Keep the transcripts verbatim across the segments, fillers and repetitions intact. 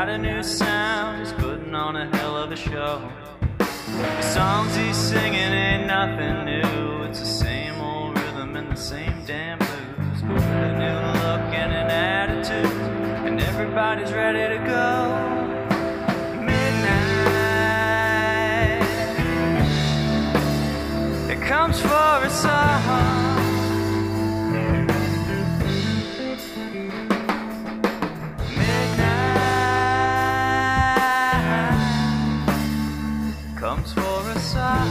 got a new sound, he's putting on a hell of a show. The songs he's singing ain't nothing new, it's the same old rhythm and the same damn blues, but with a new look and an attitude, and everybody's ready to go. Midnight, it comes for us all. Comes for us all.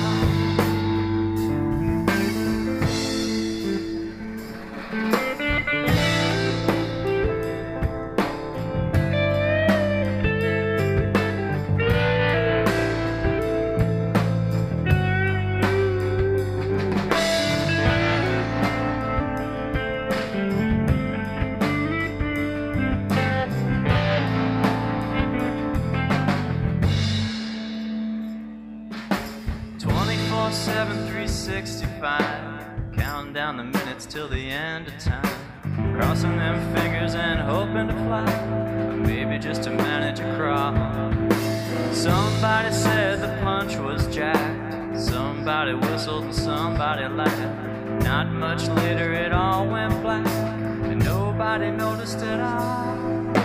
twenty-four seven, three sixty-five, counting down the minutes till the end of time, crossing them fingers and hoping to fly, or maybe just to manage a crawl. Somebody said the punch was jacked, somebody whistled and somebody laughed. Not much later it all went black, and nobody noticed at all.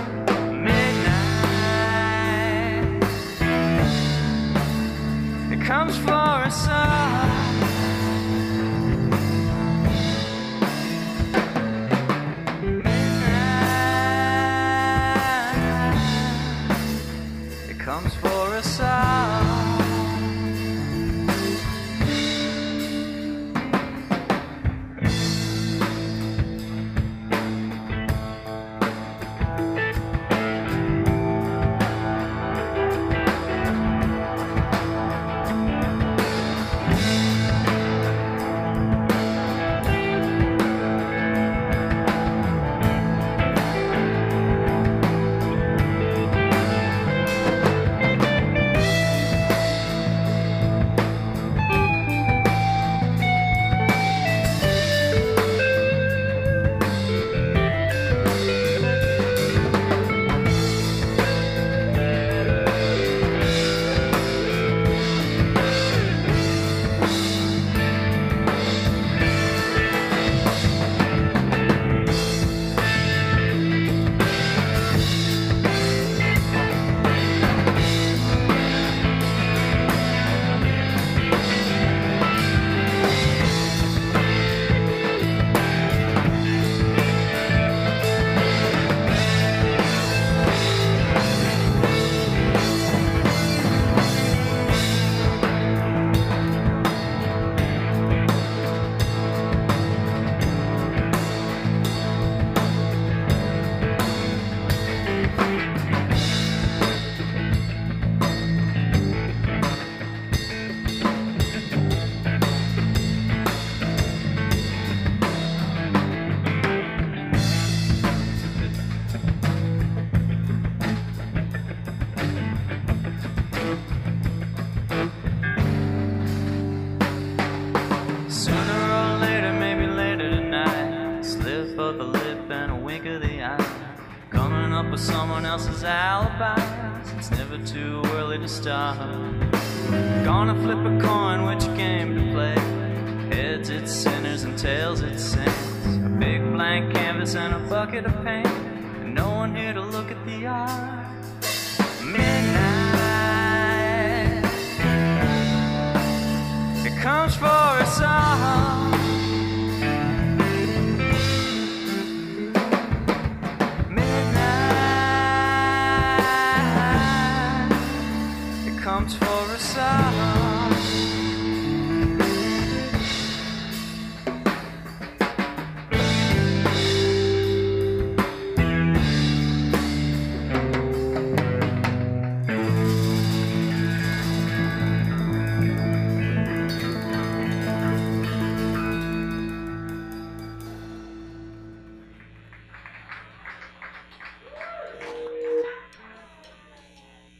Midnight, it comes for us all. Midnight, it comes for us all. Of the lip and a wink of the eye, coming up with someone else's alibis. It's never too early to start. Gonna flip a coin, which game to play. Heads it's sinners and tails it's saints. A big blank canvas and a bucket of paint, and no one here to look at the art.